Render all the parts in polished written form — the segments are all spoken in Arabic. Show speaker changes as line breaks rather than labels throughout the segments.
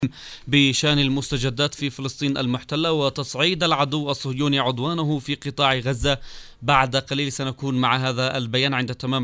بشأن المستجدات في فلسطين المحتلة وتصعيد العدو الصهيوني عدوانه في قطاع غزة. بعد قليل سنكون مع هذا البيان عند تمام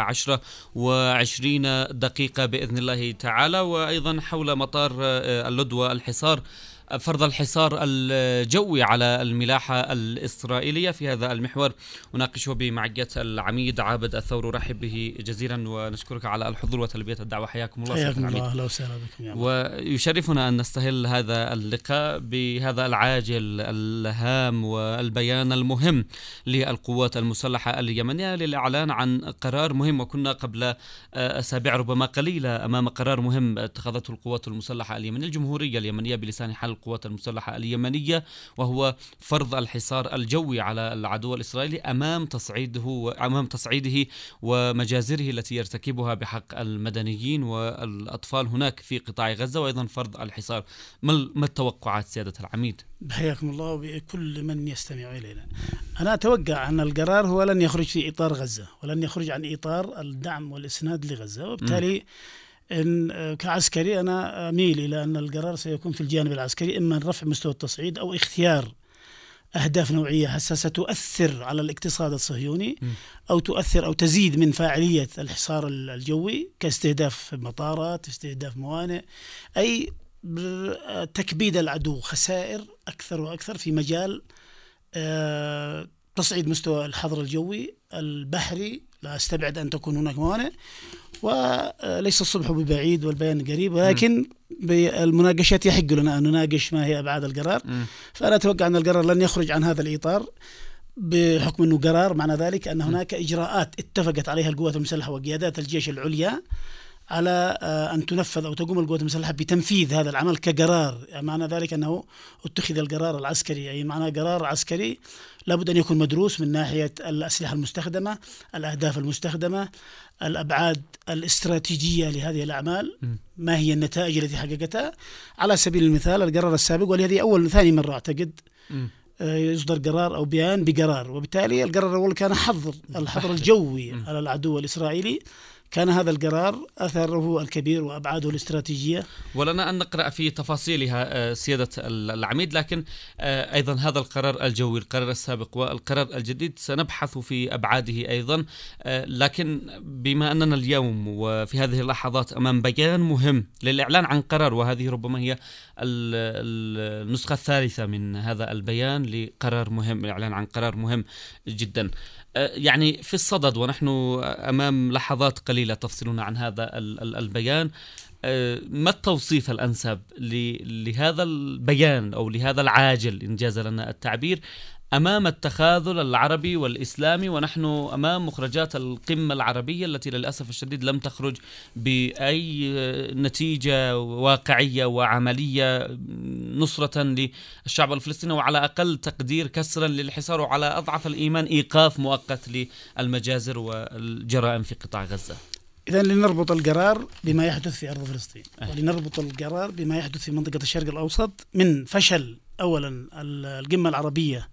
11:20 بإذن الله تعالى. وأيضا حول مطار اللد والحصار، فرض الحصار الجوي على الملاحة الإسرائيلية. في هذا المحور أناقشه بمعية العميد عابد الثور. رحب به جزيلا ونشكرك على الحضور وتلبية الدعوة. حياكم الله.
حياكم الله. أهلا وسهلا بكم يا
ويشرفنا أن نستهل هذا اللقاء بهذا العاجل الهام والبيان المهم للقوات المسلحة اليمنية للإعلان عن قرار مهم. وكنا قبل أسابيع ربما قليلة أمام قرار مهم اتخذته القوات المسلحة اليمنية، الجمهورية اليمنية بلسان حال القوات المسلحة اليمنية، وهو فرض الحصار الجوي على العدو الإسرائيلي أمام تصعيده ومجازره التي يرتكبها بحق المدنيين والأطفال هناك في قطاع غزة، وأيضا فرض الحصار. ما التوقعات سيادة العميد؟
حياكم الله وبكل من يستمع إلينا. أنا أتوقع أن القرار هو لن يخرج في إطار غزة ولن يخرج عن إطار الدعم والإسناد لغزة، وبالتالي إن كعسكري أنا أميل إلى أن القرار سيكون في الجانب العسكري، إما رفع مستوى التصعيد أو اختيار أهداف نوعية حساسة تؤثر على الاقتصاد الصهيوني أو تؤثر أو تزيد من فاعلية الحصار الجوي كاستهداف مطارات، استهداف موانئ، أي تكبيد العدو خسائر أكثر وأكثر في مجال تصعيد مستوى الحظر الجوي البحري. لا أستبعد أن تكون هناك موانئ، وليس الصبح ببعيد والبيان قريب، ولكن بالمناقشات يحق لنا أن نناقش ما هي أبعاد القرار. فأنا أتوقع أن القرار لن يخرج عن هذا الإطار، بحكم أنه قرار معنى ذلك أن هناك إجراءات اتفقت عليها القوات المسلحة وقيادات الجيش العليا على أن تنفذ أو تقوم القوات المسلحة بتنفيذ هذا العمل كقرار. معنى ذلك أنه اتخذ القرار العسكري، أي معنى قرار عسكري لابد أن يكون مدروس من ناحية الأسلحة المستخدمة، الأهداف المستخدمة، الأبعاد الاستراتيجية لهذه الأعمال، ما هي النتائج التي حققتها. على سبيل المثال القرار السابق، ولهذه أول ثاني مرة أعتقد يصدر قرار أو بيان بقرار، وبالتالي القرار الأول كان الحظر الجوي على العدو الإسرائيلي. كان هذا القرار أثره الكبير وأبعاده الاستراتيجية
ولنا أن نقرأ في تفاصيلها سيادة العميد، لكن أيضا هذا القرار الجوي، القرار السابق والقرار الجديد سنبحث في أبعاده أيضا. لكن بما أننا اليوم وفي هذه اللحظات أمام بيان مهم للإعلان عن قرار، وهذه ربما هي النسخة الثالثة من هذا البيان لقرار مهم، الإعلان عن قرار مهم جدا، يعني في الصدد ونحن أمام لحظات قليلة تفصلنا عن هذا البيان. ما التوصيف الأنسب لهذا البيان أو لهذا العاجل إن جاز لنا التعبير أمام التخاذل العربي والإسلامي، ونحن أمام مخرجات القمة العربية التي للأسف الشديد لم تخرج بأي نتيجة واقعية وعملية نصرة للشعب الفلسطيني، وعلى أقل تقدير كسرا للحصار، وعلى أضعف الإيمان إيقاف مؤقت للمجازر والجرائم في قطاع غزة؟
إذن لنربط القرار بما يحدث في أرض فلسطين، ولنربط القرار بما يحدث في منطقة الشرق الأوسط من فشل أولا القمة العربية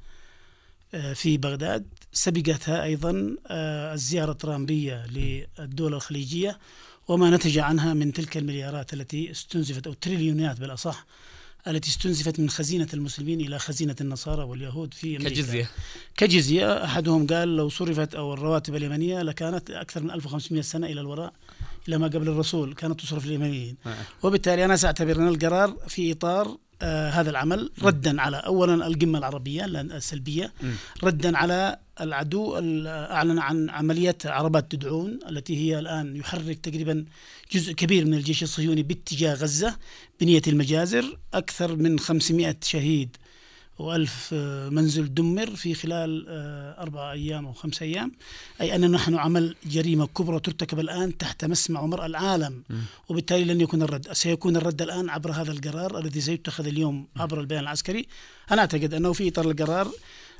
في بغداد، سبقتها أيضا الزيارة الترامبية للدول الخليجية وما نتج عنها من تلك المليارات التي استنزفت، أو تريليونات بالأصح، التي استنزفت من خزينة المسلمين إلى خزينة النصارى واليهود في أمريكا كجزية. أحدهم قال لو صرفت أو الرواتب اليمنية لكانت أكثر من 1500 سنة إلى الوراء، إلى ما قبل الرسول كانت تصرف اليمنيين. وبالتالي أنا سأعتبر أن القرار في إطار هذا العمل، ردا على أولا القمة العربية السلبية، ردا على العدو أعلن عن عملية عربات تدعون التي هي الآن يحرك تقريبا جزء كبير من الجيش الصهيوني باتجاه غزة بنية المجازر. أكثر من 500 شهيد و1000 منزل دمر في خلال 4 أيام أو 5 أيام، أي أن نحن عمل جريمة كبرى ترتكب الآن تحت مسمع ومرأى العالم. وبالتالي لن يكون الرد، سيكون الرد الآن عبر هذا القرار الذي سيتخذ اليوم عبر البيان العسكري. أنا أعتقد أنه في إطار القرار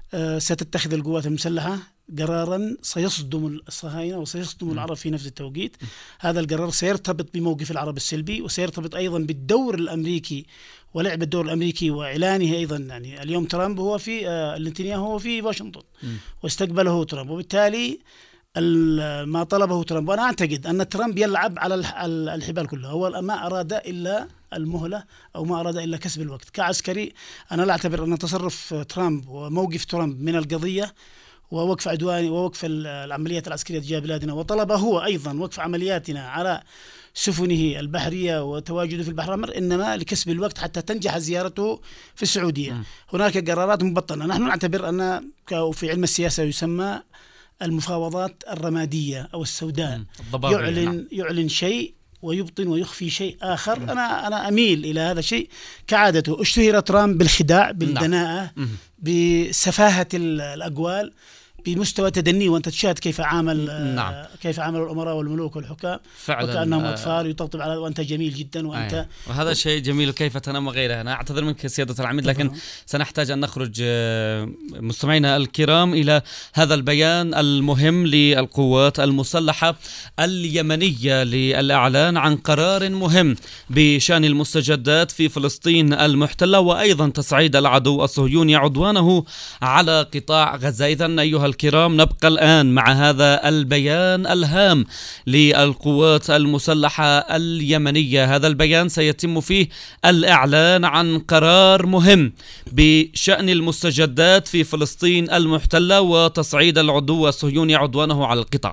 ستتخذ القوات المسلحة قرارا سيصدم الصهاينة وسيصدم العرب في نفس التوقيت. هذا القرار سيرتبط بموقف العرب السلبي، وسيرتبط أيضا بالدور الأمريكي ولعب الدور الأمريكي وإعلانه أيضا. يعني اليوم ترامب هو في نتنياهو هو في واشنطن واستقبله ترامب، وبالتالي ما طلبه ترامب. وأنا أعتقد أن ترامب يلعب على الحبال كلها. هو ما أراد إلا المهلة أو ما أراد إلا كسب الوقت. كعسكري أنا لا أعتبر أن تصرف ترامب وموقف ترامب من القضية ووقف عدواني ووقف العمليات العسكرية تجاه بلادنا، وطلب هو أيضا وقف عملياتنا على سفنه البحرية وتواجده في البحر الأحمر إنما لكسب الوقت حتى تنجح زيارته في السعودية. هناك قرارات مبطنة. نحن نعتبر أن في علم السياسة يسمى المفاوضات الرمادية أو السوداء، يعلن شيء ويبطن ويخفي شيء آخر. أنا أميل إلى هذا الشيء كعادته. اشتهر ترامب بالخداع، بالدناءة، بسفاهة الأقوال، بمستوى تدني. وأنت تشاهد كيف عامل كيف عامل الأمراء والملوك والحكام وكأنهم أطفال، يطبطب على وأنت جميل جدا وأنت
وهذا شيء جميل. كيف تنام وغيرها. أنا أعتذر منك سيادة العميد، لكن سنحتاج أن نخرج مستمعينا الكرام إلى هذا البيان المهم للقوات المسلحة اليمنية للإعلان عن قرار مهم بشأن المستجدات في فلسطين المحتلة، وأيضا تصعيد العدو الصهيوني عدوانه على قطاع غزة. إذن أيها الكرام نبقى الآن مع هذا البيان الهام للقوات المسلحة اليمنية. هذا البيان سيتم فيه الإعلان عن قرار مهم بشأن المستجدات في فلسطين المحتلة وتصعيد العدو الصهيوني عدوانه على القطاع.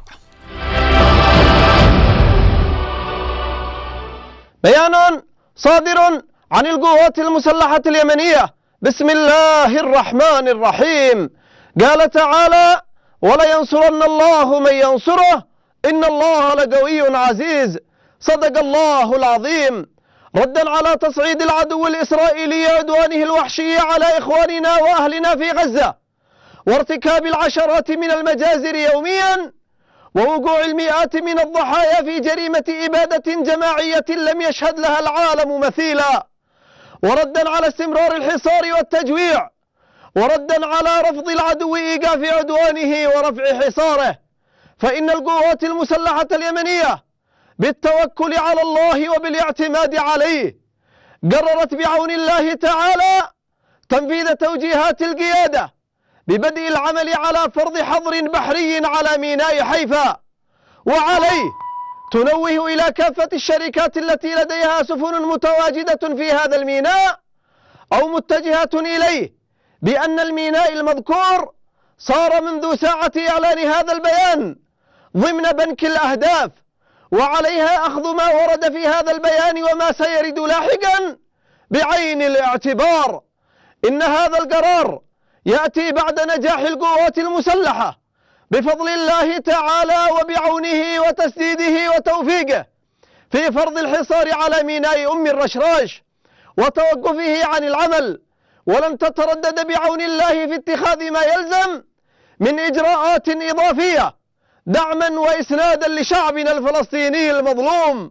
بيان صادر عن القوات المسلحة اليمنية بسم الله الرحمن الرحيم. قال تعالى: ولينصرن الله من ينصره إن الله لقوي عزيز. صدق الله العظيم. ردا على تصعيد العدو الإسرائيلي عدوانه الوحشي على إخواننا وأهلنا في غزة، وارتكاب العشرات من المجازر يوميا، ووقوع المئات من الضحايا في جريمة إبادة جماعية لم يشهد لها العالم مثيلا، وردا على استمرار الحصار والتجويع، وردا على رفض العدو إيقاف عدوانه ورفع حصاره. فإن القوات المسلحة اليمنية بالتوكل على الله وبالاعتماد عليه قررت بعون الله تعالى تنفيذ توجيهات القيادة ببدء العمل على فرض حظر بحري على ميناء حيفا، وعليه تنوه إلى كافة الشركات التي لديها سفن متواجدة في هذا الميناء أو متجهة إليه بأن الميناء المذكور صار منذ ساعة إعلان هذا البيان ضمن بنك الأهداف، وعليها أخذ ما ورد في هذا البيان وما سيرد لاحقا بعين الاعتبار. إن هذا القرار يأتي بعد نجاح القوات المسلحة بفضل الله تعالى وبعونه وتسديده وتوفيقه في فرض الحصار على ميناء أم الرشراش وتوقفه عن العمل، ولن تتردد بعون الله في اتخاذ ما يلزم من إجراءات إضافية دعما وإسنادا لشعبنا الفلسطيني المظلوم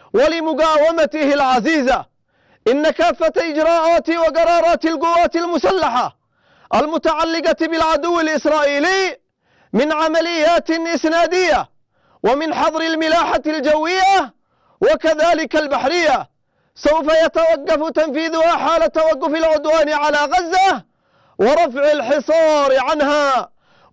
ولمقاومته العزيزة. إن كافة إجراءات وقرارات القوات المسلحة المتعلقة بالعدو الإسرائيلي من عمليات إسنادية ومن حظر الملاحة الجوية وكذلك البحرية سوف يتوقف تنفيذها حال توقف العدوان على غزة ورفع الحصار عنها.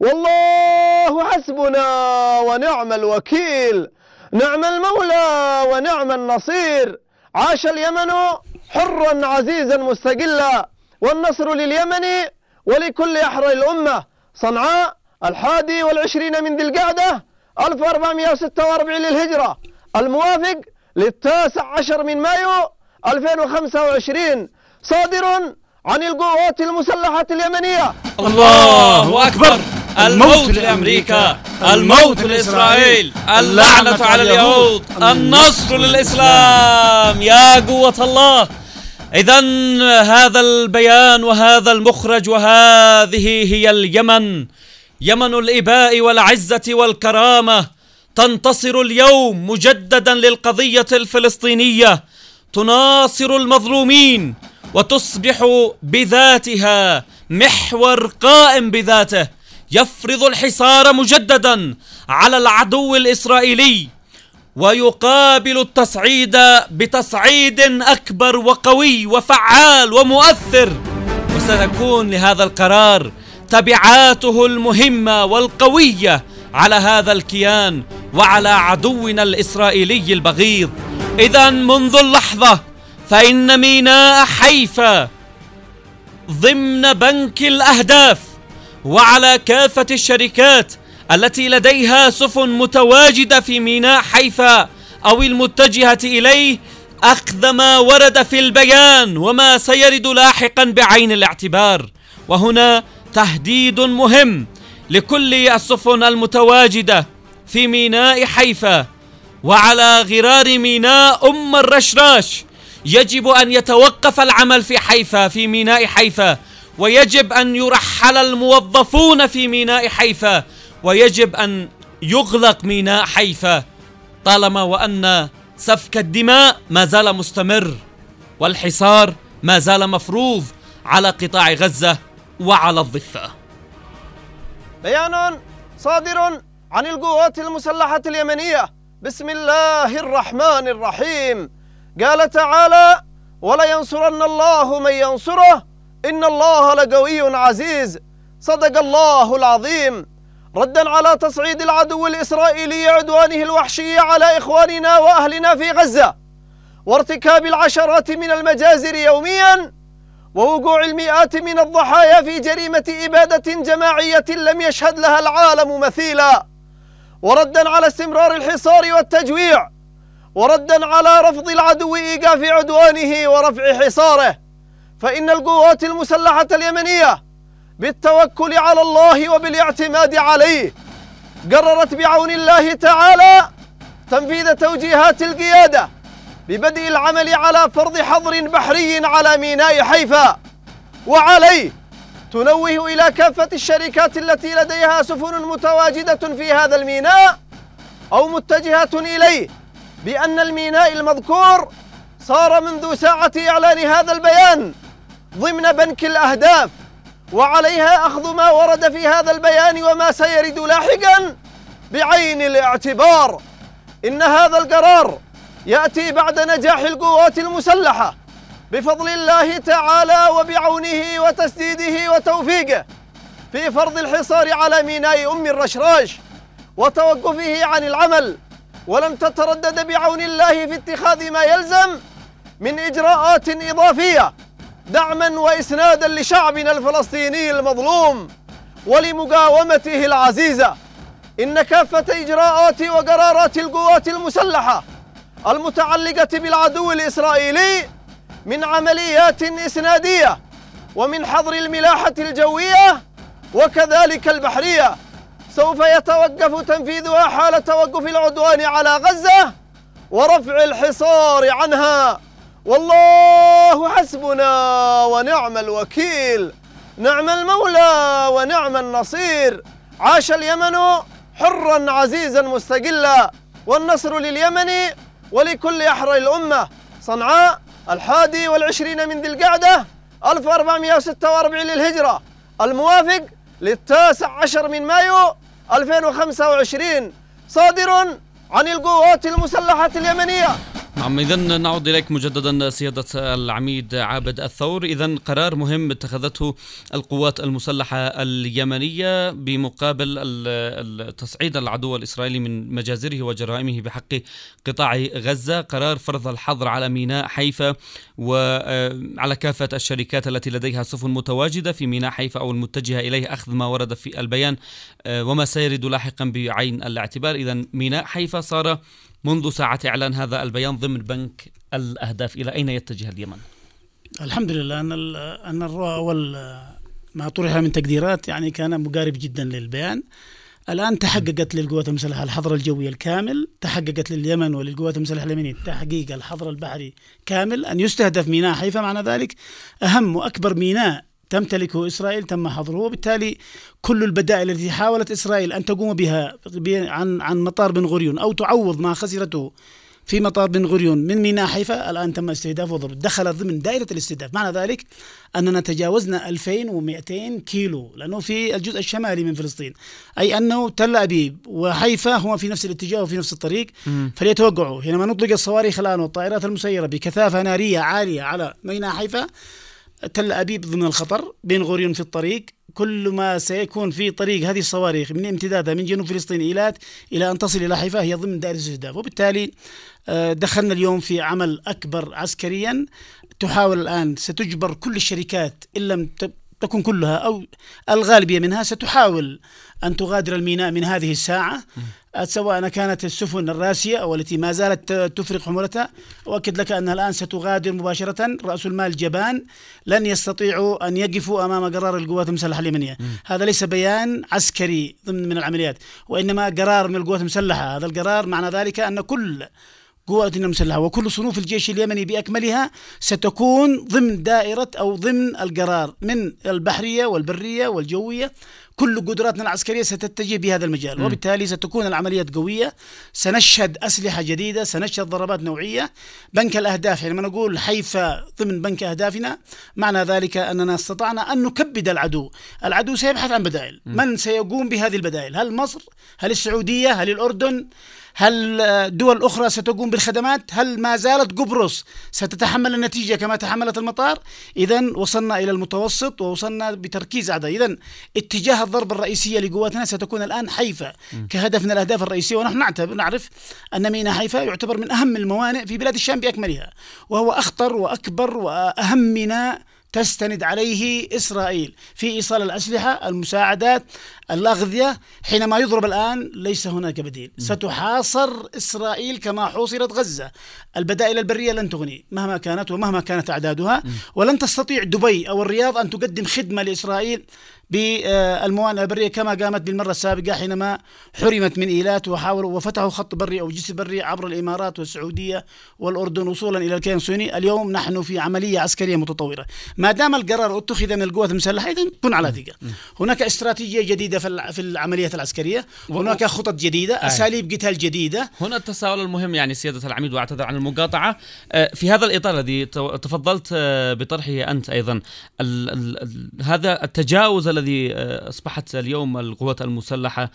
والله حسبنا ونعم الوكيل، نعم المولى ونعم النصير. عاش اليمن حرا عزيزا مستقلا، والنصر لليمن ولكل أحرار الأمة. صنعاء 21 من ذي القعدة 1446 للهجرة، الموافق 19 من مايو 2025، صادر عن القوات المسلحة اليمنية.
الله أكبر. الموت لأمريكا، الموت لإسرائيل، اللعنة على اليهود، النصر للإسلام. يا قوة الله. إذن هذا البيان وهذا المخرج وهذه هي اليمن، يمن الإباء والعزة والكرامة، تنتصر اليوم مجددا للقضية الفلسطينية، تناصر المظلومين وتصبح بذاتها محور قائم بذاته، يفرض الحصار مجددا على العدو الإسرائيلي ويقابل التصعيد بتصعيد أكبر وقوي وفعال ومؤثر. وستكون لهذا القرار تبعاته المهمة والقوية على هذا الكيان وعلى عدونا الإسرائيلي البغيض. إذن منذ اللحظة فإن ميناء حيفا ضمن بنك الأهداف، وعلى كافة الشركات التي لديها سفن متواجدة في ميناء حيفا أو المتجهة إليه أخذ ما ورد في البيان وما سيرد لاحقا بعين الاعتبار. وهنا تهديد مهم لكل السفن المتواجدة في ميناء حيفا وعلى غرار ميناء أم الرشراش. يجب أن يتوقف العمل في حيفا في ميناء حيفا، ويجب أن يرحل الموظفون في ميناء حيفا، ويجب أن يغلق ميناء حيفا طالما وأن سفك الدماء ما زال مستمر والحصار ما زال مفروض على قطاع غزة وعلى الضفة.
بيان صادر عن القوات المسلحة اليمنية بسم الله الرحمن الرحيم. قال تعالى: ولينصرن الله من ينصره إن الله لقوي عزيز. صدق الله العظيم. ردا على تصعيد العدو الإسرائيلي عدوانه الوحشي على إخواننا وأهلنا في غزة، وارتكاب العشرات من المجازر يوميا، ووقوع المئات من الضحايا في جريمة إبادة جماعية لم يشهد لها العالم مثيلا، وردا على استمرار الحصار والتجويع، وردا على رفض العدو إيقاف عدوانه ورفع حصاره، فإن القوات المسلحة اليمنية بالتوكل على الله وبالاعتماد عليه قررت بعون الله تعالى تنفيذ توجيهات القيادة ببدء العمل على فرض حظر بحري على ميناء حيفا، وعليه تنوه إلى كافة الشركات التي لديها سفن متواجدة في هذا الميناء أو متجهة إليه بأن الميناء المذكور صار منذ ساعة إعلان هذا البيان ضمن بنك الأهداف، وعليها أخذ ما ورد في هذا البيان وما سيرد لاحقا بعين الاعتبار. إن هذا القرار يأتي بعد نجاح القوات المسلحة بفضل الله تعالى وبعونه وتسديده وتوفيقه في فرض الحصار على ميناء أم الرشراش وتوقفه عن العمل، ولم تتردد بعون الله في اتخاذ ما يلزم من إجراءات إضافية دعما وإسنادا لشعبنا الفلسطيني المظلوم ولمقاومته العزيزة. إن كافة إجراءات وقرارات القوات المسلحة المتعلقة بالعدو الإسرائيلي من عمليات إسنادية ومن حظر الملاحة الجوية وكذلك البحرية سوف يتوقف تنفيذها حال توقف العدوان على غزة ورفع الحصار عنها. والله حسبنا ونعم الوكيل، نعم المولى ونعم النصير. عاش اليمن حرا عزيزا مستقلا، والنصر لليمن ولكل أحرار الأمة. صنعاء 21 من ذي القعدة 1446 للهجرة، الموافق 19 من مايو 2025، صادر عن القوات المسلحة اليمنية.
نعم، إذن نعود إليك مجددا سيادة العميد عابد الثور. إذن قرار مهم اتخذته القوات المسلحة اليمنية بمقابل تصعيد العدو الإسرائيلي من مجازره وجرائمه بحق قطاع غزة، قرار فرض الحظر على ميناء حيفا وعلى كافة الشركات التي لديها سفن متواجدة في ميناء حيفا أو المتجهة إليه أخذ ما ورد في البيان وما سيرد لاحقا بعين الاعتبار. إذن ميناء حيفا صار منذ ساعة إعلان هذا البيان ضمن بنك الأهداف. إلى أين يتجه اليمن؟
الحمد لله أن أول ما طرح من تقديرات يعني كان مقارب جدا للبيان. الآن تحققت للقوات المسلحة الحظر الجوي الكامل، تحققت لليمن وللقوات المسلحة اليمنية تحقيق الحظر البحري كامل، أن يستهدف ميناء حيفا. معنى ذلك أهم وأكبر ميناء تمتلكه إسرائيل تم حظره، وبالتالي كل البدائل التي حاولت إسرائيل أن تقوم بها عن مطار بن غوريون أو تعوض ما خسرته في مطار بن غوريون من ميناء حيفا الآن تم استهدافه وضرب، دخل ضمن دائرة الاستهداف. معنى ذلك أننا تجاوزنا 2200 كيلو، لأنه في الجزء الشمالي من فلسطين، أي أنه تل أبيب وحيفا هو في نفس الاتجاه وفي نفس الطريق. فليتوقعوا حينما نطلق الصواريخ الآن والطائرات المسيرة بكثافة نارية عالية على ميناء حيفا، تل أبيب ضمن الخطر، بن غوريون في الطريق، كل ما سيكون في طريق هذه الصواريخ من امتدادها من جنوب فلسطين إيلات إلى أن تصل إلى حيفا هي ضمن دائرة الاستهداف. وبالتالي دخلنا اليوم في عمل أكبر عسكريا. تحاول الآن، ستجبر كل الشركات إن لم تكن كلها أو الغالبية منها ستحاول أن تغادر الميناء من هذه الساعة، سواء كانت السفن الراسية أو التي ما زالت تفرق حمولتها. وأكد لك أنها الآن ستغادر مباشرة. رأس المال جبان، لن يستطيعوا أن يقفوا أمام قرار القوات المسلحة اليمنية. هذا ليس بيان عسكري ضمن من العمليات، وإنما قرار من القوات المسلحة. هذا القرار معنى ذلك أن كل قواتنا المسلحة وكل صنوف الجيش اليمني بأكملها ستكون ضمن دائرة أو ضمن القرار، من البحرية والبرية والجوية. كل قدراتنا العسكرية ستتجه بهذا المجال، وبالتالي ستكون العمليات قوية. سنشهد أسلحة جديدة، سنشهد ضربات نوعية. بنك الأهداف، حينما نقول حيفا ضمن بنك أهدافنا معنى ذلك أننا استطعنا أن نكبد العدو. العدو سيبحث عن بدائل. من سيقوم بهذه البدائل؟ هل مصر؟ هل السعودية؟ هل الأردن؟ هل دول أخرى ستقوم بالخدمات؟ هل ما زالت قبرص ستتحمل النتيجة كما تحملت المطار؟ إذن وصلنا إلى المتوسط ووصلنا بتركيز عدد. إذن اتجاه الضربة الرئيسية لقواتنا ستكون الآن حيفا كهدف من الأهداف الرئيسية. ونحن نعرف أن ميناء حيفا يعتبر من أهم الموانئ في بلاد الشام بأكملها، وهو أخطر وأكبر وأهم ميناء تستند عليه إسرائيل في إيصال الأسلحة، المساعدات، الأغذية. حينما يضرب الآن ليس هناك بديل، ستحاصر إسرائيل كما حوصرت غزة. البدائل البرية لن تغني مهما كانت ومهما كانت أعدادها، ولن تستطيع دبي أو الرياض أن تقدم خدمة لإسرائيل بالموانئ البرية كما قامت بالمرة السابقة حينما حرمت من إيلات وحاولوا وفتحوا خط بري أو جسر بري عبر الإمارات والسعودية والأردن وصولا إلى الكيان الصهيوني. اليوم نحن في عملية عسكرية متطورة. ما دام القرار اتخذ من القوات المسلحة إذن كن على ثقة. هناك استراتيجية جديدة في العمليات العسكرية، هناك خطط جديدة، أساليب قتال جديدة.
هنا التساؤل المهم يعني سيادة العميد، واعتذر عن المقاطعة، في هذا الإطار الذي تفضلت بطرحه أنت أيضا، هذا التجاوز الذي أصبحت اليوم القوات المسلحة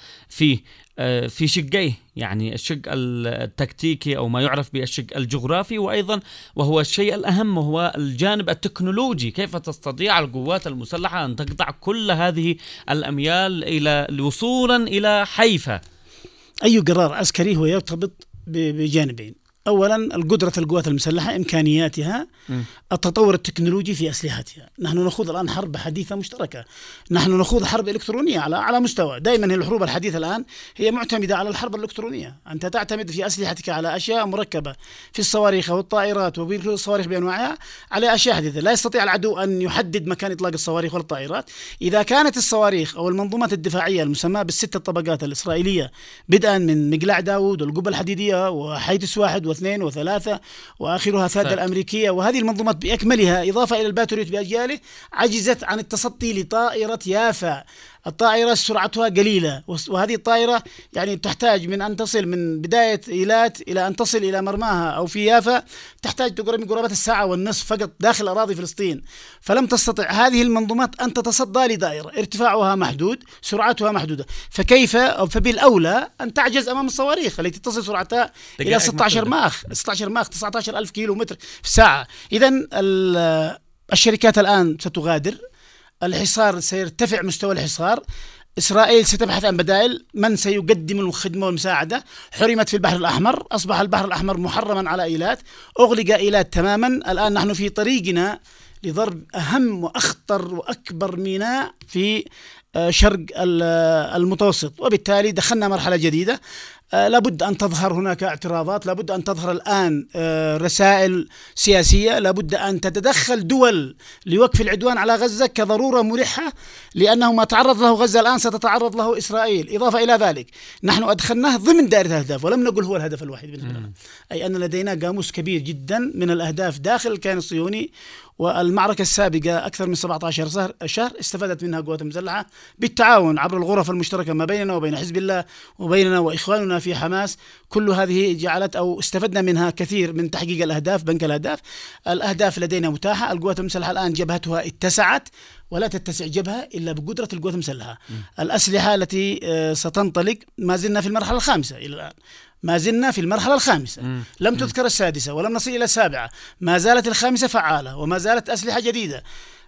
في شقيه، يعني الشق التكتيكي أو ما يعرف بالشق الجغرافي، وأيضا وهو الشيء الأهم وهو الجانب التكنولوجي. كيف تستطيع القوات المسلحة أن تقطع كل هذه الأميال إلى وصولا إلى حيفا؟
أي قرار عسكري هو يرتبط بجانبين. أولا القدرة القوات المسلحة، إمكانياتها، التطور التكنولوجي في أسلحتها. نحن نخوض الآن حرب حديثة مشتركة، نحن نخوض حرب إلكترونية على مستوى. دائما الحروب الحديثة الآن هي معتمدة على الحرب الإلكترونية. أنت تعتمد في أسلحتك على أشياء مركبة في الصواريخ والطائرات والصواريخ بأنواعها على أشياء حديثة. لا يستطيع العدو أن يحدد مكان إطلاق الصواريخ والطائرات. إذا كانت الصواريخ أو المنظومات الدفاعية المسماة بالست الطبقات الإسرائيلية، بدءا من مقلاع داود والقبة الحديدية وحيتس 1 و2 و3 وآخرها ثادة الأمريكية، وهذه المنظومات بأكملها إضافة إلى الباتريوت بأجياله، عجزت عن التصدي لطائرة يافا. الطائرة سرعتها قليلة، وهذه الطائرة يعني تحتاج من أن تصل من بداية إيلات إلى أن تصل إلى مرماها أو في يافا تحتاج تقرب من قرابة الساعة والنصف فقط داخل أراضي فلسطين. فلم تستطع هذه المنظومات أن تتصدى لدائرة ارتفاعها محدود، سرعتها محدودة. فكيف أو فبالأولى أن تعجز أمام الصواريخ التي تصل سرعتها إلى 16 ماخ 19,000 كيلو متر في الساعة. إذن الشركات الآن ستغادر، الحصار سيرتفع مستوى الحصار، إسرائيل ستبحث عن بدائل، من سيقدم الخدمة والمساعدة. حرمت في البحر الأحمر، أصبح البحر الأحمر محرما على إيلات، أغلق إيلات تماما. الآن نحن في طريقنا لضرب أهم وأخطر وأكبر ميناء في شرق المتوسط، وبالتالي دخلنا مرحلة جديدة. لابد أن تظهر هناك اعتراضات، لابد أن تظهر الآن رسائل سياسية، لابد أن تتدخل دول لوقف العدوان على غزة كضرورة ملحة، لأنه ما تعرض له غزة الآن ستتعرض له إسرائيل. إضافة إلى ذلك نحن أدخلناه ضمن دائرة الأهداف، ولم نقل هو الهدف الوحيد بالنسبة لنا، أي أن لدينا قاموس كبير جدا من الأهداف داخل الكيان الصهيوني. والمعركة السابقة أكثر من 17 شهر استفادت منها القوات المسلحة بالتعاون عبر الغرف المشتركة ما بيننا وبين حزب الله وبيننا وإخواننا في حماس. كل هذه جعلت أو استفدنا منها كثير من تحقيق الأهداف. بنك الأهداف لدينا متاحة. القوات المسلحة الآن جبهتها اتسعت، ولا تتسع جبهة إلا بقدرة القوات المسلحة. الأسلحة التي ستنطلق ما زلنا في المرحلة الخامسة إلى الآن، ما زلنا في المرحلة الخامسة، لم تذكر السادسة ولم نصل إلى السابعة، ما زالت الخامسة فعالة وما زالت أسلحة جديدة.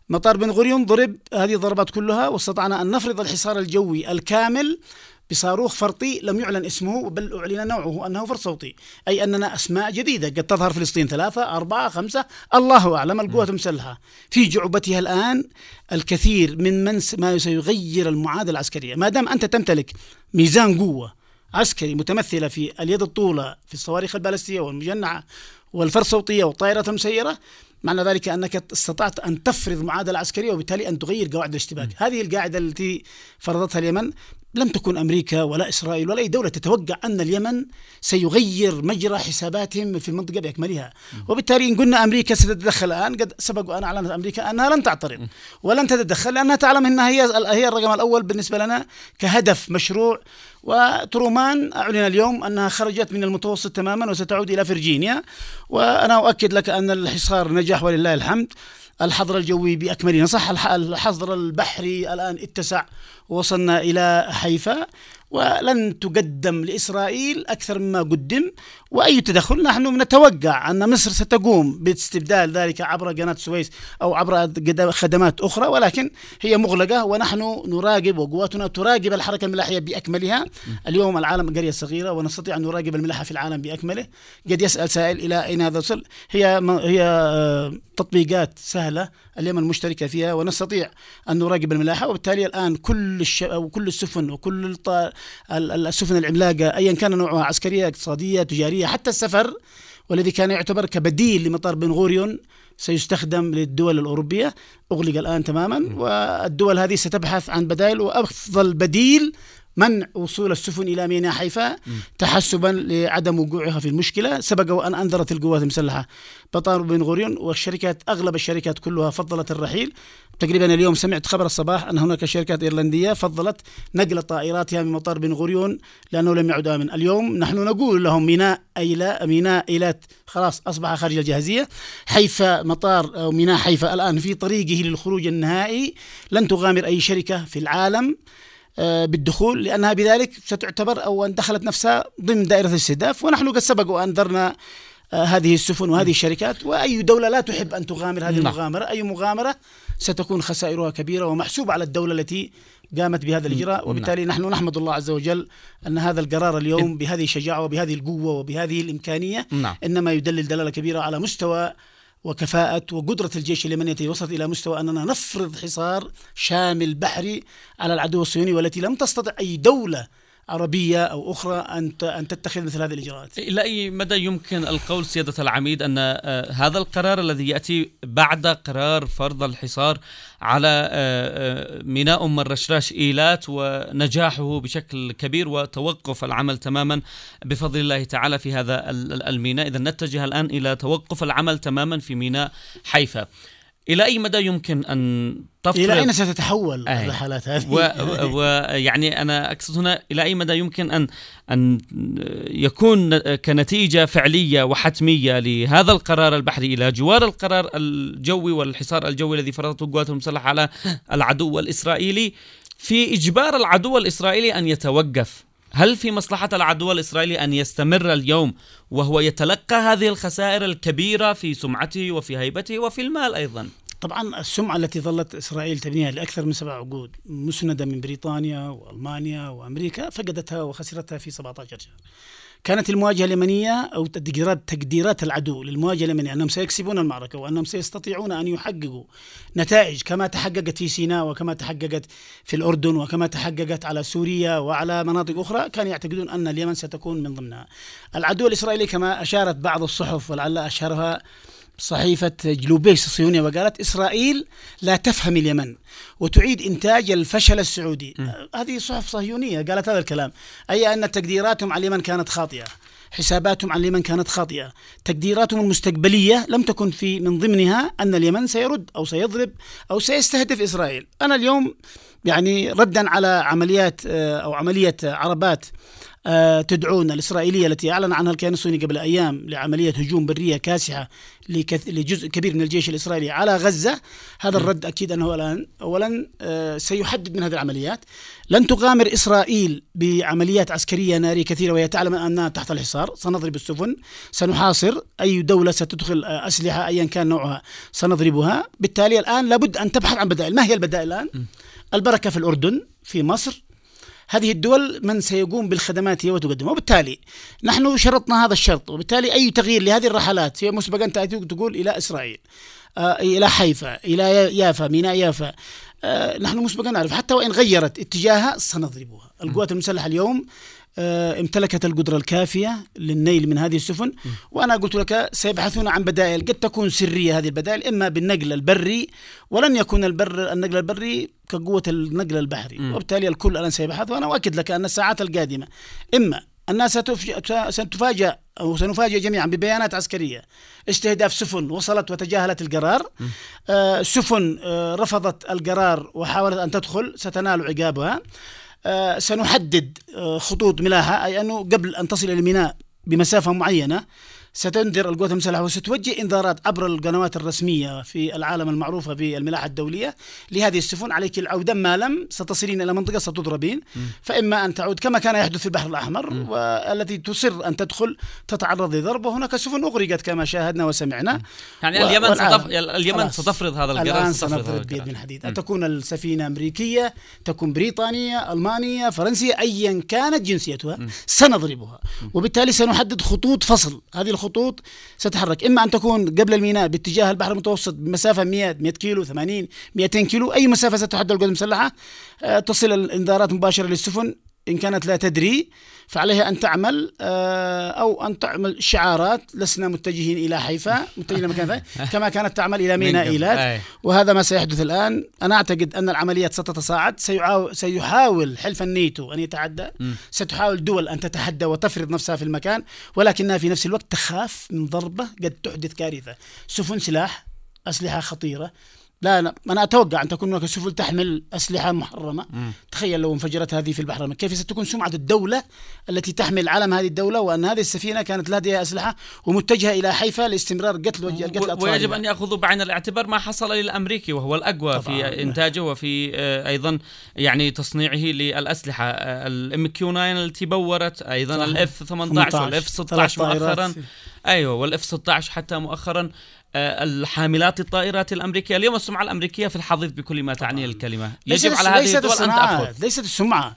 مطار بن غوريون ضرب هذه الضربات كلها، واستطعنا أن نفرض الحصار الجوي الكامل بصاروخ فرطي لم يعلن اسمه بل أعلن نوعه أنه فرط صوتي، أي أننا أسماء جديدة قد تظهر فلسطين 3 4 5 الله أعلم. القوات المسلحة في جعبتها الآن الكثير من ما سيغير المعادلة العسكرية. ما دام أنت تمتلك ميزان قوة عسكري متمثلة في اليد الطولة في الصواريخ البالستية والمجنعة والفرط صوتية والطائرات المسيرة، معنى ذلك أنك استطعت أن تفرض معادلة عسكرية وبالتالي أن تغير قواعد الاشتباك. هذه القاعدة التي فرضتها اليمن لم تكن أمريكا ولا إسرائيل ولا أي دولة تتوقع أن اليمن سيغير مجرى حساباتهم في المنطقة بأكملها. وبالتالي إن قلنا أمريكا ستتدخل الآن، قد سبق وأن أعلنت أمريكا أنها لن تعترض ولن تتدخل، لأنها تعلم أنها هي الرقم الأول بالنسبة لنا كهدف مشروع. وترومان أعلن اليوم أنها خرجت من المتوسط تماما وستعود إلى فرجينيا. وأنا أؤكد لك أن الحصار نجح ولله الحمد. الحظر الجوي بأكمله صح، الحظر البحري الآن اتسع ووصلنا إلى حيفا، ولن تقدم لإسرائيل أكثر مما قدم. وأي تدخل نحن نتوقع أن مصر ستقوم باستبدال ذلك عبر قناة السويس أو عبر خدمات أخرى، ولكن هي مغلقة ونحن نراقب وقواتنا تراقب الحركة الملاحية بأكملها. اليوم العالم قرية صغيرة ونستطيع أن نراقب الملاحة في العالم بأكمله. قد يسأل سائل إلى أين هذا وصل؟ هي تطبيقات سهلة اليمن مشتركة فيها ونستطيع أن نراقب الملاحة. وبالتالي الآن كل السفن وكل السفن العملاقة أيا كان نوعها عسكرية اقتصادية تجارية حتى السفر، والذي كان يعتبر كبديل لمطار بن غوريون سيستخدم للدول الأوروبية، أغلق الآن تماما. والدول هذه ستبحث عن بدائل، وأفضل بديل منع وصول السفن إلى ميناء حيفا تحسبا لعدم وقوعها في المشكلة. سبق وأن أنذرت القوات المسلحة مطار بن غوريون، والشركات أغلب الشركات كلها فضلت الرحيل. تقريبا اليوم سمعت خبر الصباح أن هناك شركات إيرلندية فضلت نقل طائراتها من مطار بن غوريون لأنه لم يعد آمن. اليوم نحن نقول لهم ميناء إيلات خلاص أصبح خارج الجاهزية. حيفا مطار أو ميناء حيفا الآن في طريقه للخروج النهائي، لن تغامر أي شركة في العالم بالدخول، لأنها بذلك ستعتبر أو أن دخلت نفسها ضمن دائرة الاستهداف. ونحن قد سبق وأنذرنا هذه السفن وهذه الشركات، وأي دولة لا تحب أن تغامر هذه المغامرة. أي مغامرة ستكون خسائرها كبيرة ومحسوبة على الدولة التي قامت بهذا الإجراء. وبالتالي نحن نحمد الله عز وجل أن هذا القرار اليوم بهذه الشجاعة وبهذه القوة وبهذه الإمكانية إنما يدلل دلالة كبيرة على مستوى وكفاءة وقدرة الجيش اليمني التي وصلت إلى مستوى أننا نفرض حصار شامل بحري على العدو الصهيوني، والتي لم تستطع أي دولة عربية أو أخرى أن تتخذ مثل هذه الإجراءات.
إلى أي مدى يمكن القول سيادة العميد أن هذا القرار الذي يأتي بعد قرار فرض الحصار على ميناء أم الرشراش إيلات ونجاحه بشكل كبير وتوقف العمل تماما بفضل الله تعالى في هذا الميناء، إذا نتجه الآن إلى توقف العمل تماما في ميناء حيفا، إلى أي مدى يمكن أن تفرض؟
إلى أين ستتحول الرحلات هذه؟
ويعني أنا أقصد هنا إلى أي مدى يمكن أن يكون كنتيجة فعلية وحتمية لهذا القرار البحري إلى جوار القرار الجوي والحصار الجوي الذي فرضته القوات المسلحة على العدو الإسرائيلي في إجبار العدو الإسرائيلي أن يتوقف؟ هل في مصلحة العدو الإسرائيلي أن يستمر اليوم وهو يتلقى هذه الخسائر الكبيرة في سمعته وفي هيبته وفي المال أيضا؟
طبعا السمعة التي ظلت إسرائيل تبنيها لأكثر من 7 عقود مسندة من بريطانيا وألمانيا وأمريكا فقدتها وخسرتها في 17 شهر. كانت المواجهة اليمنية أو تقديرات العدو للمواجهة اليمنية أنهم سيكسبون المعركة وأنهم سيستطيعون أن يحققوا نتائج كما تحققت في سيناء وكما تحققت في الأردن وكما تحققت على سوريا وعلى مناطق أخرى، كانوا يعتقدون أن اليمن ستكون من ضمنها. العدو الإسرائيلي كما أشارت بعض الصحف ولعل أشهرها صحيفة جلوبيس الصهيونية وقالت إسرائيل لا تفهم اليمن وتعيد إنتاج الفشل السعودي. هذه صحف صهيونية قالت هذا الكلام، أي أن تقديراتهم على اليمن كانت خاطئة، حساباتهم على اليمن كانت خاطئة، تقديراتهم المستقبلية لم تكن في من ضمنها أن اليمن سيرد أو سيضرب أو سيستهدف إسرائيل. أنا اليوم يعني ردا على عملية عربات تدعون الإسرائيلية التي أعلن عنها الكيان الصهيوني قبل أيام لعملية هجوم برية كاسحة لجزء كبير من الجيش الإسرائيلي على غزة، هذا الرد أكيد أنه الآن أولا سيحدد من هذه العمليات. لن تغامر إسرائيل بعمليات عسكرية نارية كثيرة وهي تعلم أنها تحت الحصار. سنضرب السفن، سنحاصر أي دولة ستدخل أسلحة أيا كان نوعها سنضربها. بالتالي الآن لابد أن تبحث عن بدائل. ما هي البدائل الآن؟ البركة في الأردن، في مصر، هذه الدول من سيقوم بالخدمات هي وتقدمها. وبالتالي نحن شرطنا هذا الشرط، وبالتالي أي تغيير لهذه الرحلات هي مسبقا تقول إلى إسرائيل، إلى حيفا، إلى يافا، ميناء يافا، نحن مسبقا نعرف حتى وإن غيرت اتجاهها سنضربها. القوات المسلحة اليوم امتلكت القدرة الكافية للنيل من هذه السفن، وأنا قلت لك سيبحثون عن بدائل قد تكون سرية. هذه البدائل إما بالنقل البري، ولن يكون النقل البري كقوة النقل البحري، وبالتالي الكل الآن سيبحث. وأنا أؤكد لك أن الساعات القادمة إما الناس ستفاجأ أو سنفاجأ جميعا ببيانات عسكرية، استهداف سفن وصلت وتجاهلت القرار، سفن رفضت القرار وحاولت أن تدخل ستنال عقابها. سنحدد خطوط ملاحة، أي أنه قبل أن تصل إلى الميناء بمسافة معينة ستنذر القوات المسلحة وستوجه إنذارات عبر القنوات الرسمية في العالم المعروفة بالملاحة الدولية لهذه السفن: عليك العودة، ما لم ستصلين إلى منطقة ستضربين. فإما أن تعود كما كان يحدث في البحر الأحمر، والتي تصر أن تدخل تتعرض لضرب، وهناك سفن أغرقت كما شاهدنا وسمعنا.
يعني اليمن ستفرض هذا القرار.
الآن سنفرض بيد من حديد. أن تكون السفينة أمريكية، تكون بريطانية، ألمانية، فرنسية، أيا كانت جنسيتها سنضربها. وبالتالي سنحدد خطوط فصل. هذه الخطوط ستتحرك إما أن تكون قبل الميناء باتجاه البحر المتوسط بمسافة 100 كيلو، 80 200 كيلو، أي مسافة ستحدد القوات المسلحة. تصل الإنذارات مباشرة للسفن. إن كانت لا تدري فعليها أن تعمل أو أن تعمل شعارات: لسنا متجهين إلى حيفا، متجهين إلى مكان كما كانت تعمل إلى ميناء إيلات. وهذا ما سيحدث الآن. أنا أعتقد أن العمليات ستتصاعد. سيحاول حلف الناتو أن يتعدى، ستحاول دول أن تتحدى وتفرض نفسها في المكان، ولكنها في نفس الوقت تخاف من ضربة قد تحدث كارثة. سفن سلاح، أسلحة خطيرة. لا أنا أتوقع أن تكون هناك سفن تحمل أسلحة محرمة. تخيل لو انفجرت هذه في البحر، كيف ستكون سمعة الدولة التي تحمل علم هذه الدولة، وأن هذه السفينة كانت لديها أسلحة ومتجهة إلى حيفا لاستمرار قتل الأطفال.
ويجب أن يأخذوا بعين الاعتبار ما حصل للأمريكي، وهو الأقوى في إنتاجه وفي أيضا يعني تصنيعه للأسلحة. الMQ-9 التي بورت، أيضا الF-18 والF-16 مؤخرا. أيوة، والF-16 حتى مؤخرا. الحاملات الطائرات الأمريكية. اليوم السمعة الأمريكية في الحضيض بكل ما تعنيه الكلمة. يجب على هذه الدول أن تأخذ.
ليست السمعة.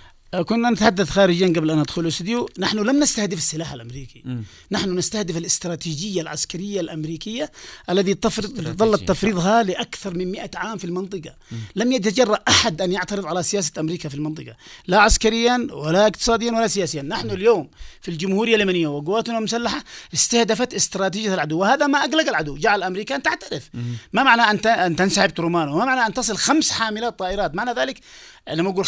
كنا نتحدث خارجيا قبل أن ندخل الاستديو، نحن لم نستهدف السلاح الأمريكي، نحن نستهدف الاستراتيجية العسكرية الأمريكية الذي ظلت تفريضها لأكثر من 100 عام في المنطقة. لم يتجرأ أحد أن يعترض على سياسة أمريكا في المنطقة، لا عسكريا ولا اقتصاديا ولا سياسيا. نحن اليوم في الجمهورية اليمنية وقواتنا المسلحة استهدفت استراتيجية العدو، وهذا ما أقلق العدو، جعل أمريكا أن تعترف. ما معنى أن تنسحب ترومان، وما معنى أن تصل 5 حاملات طائرات. معنى ذلك لما أقول